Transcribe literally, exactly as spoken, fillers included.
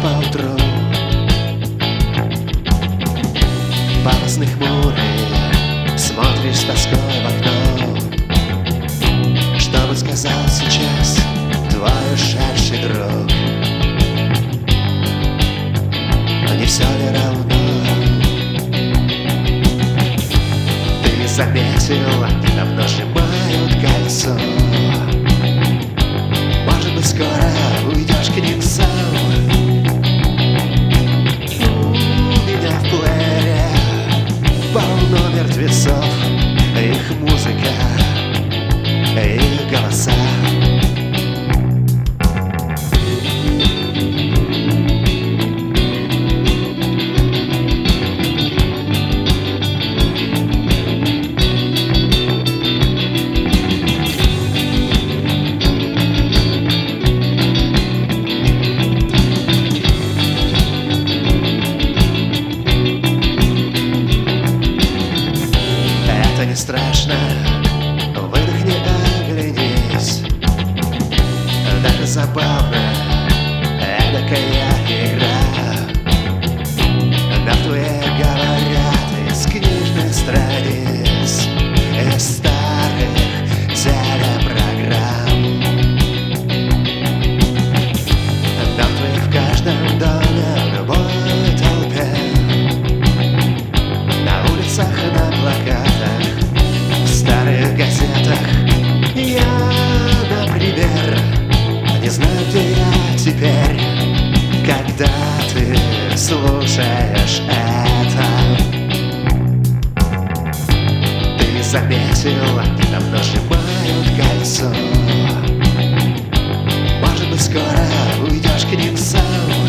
поутру. Пафосный хмурый, смотришь с тоской в окно. Что бы сказал сейчас твой ушедший друг? Но не все ли равно? Ты не заметил, они давно сжимают кольцо. Может быть, скоро уйдешь к ним сам. У меня в плеере полно мертвецов, их музыка, их голоса. Не страшно, выдохни, оглянись. Даже забавно, эдакая игра. Мертвые говорят из книжных страниц, из старых телепрограмм. Мертвые в каждом доме, в любой толпе, на улицах, на плакатах, в старых газетах. Я, например, не знаю, где я теперь, когда ты слушаешь это. Ты не заметил, они давно сжимают кольцо. Может быть, скоро уйдешь к ним сам.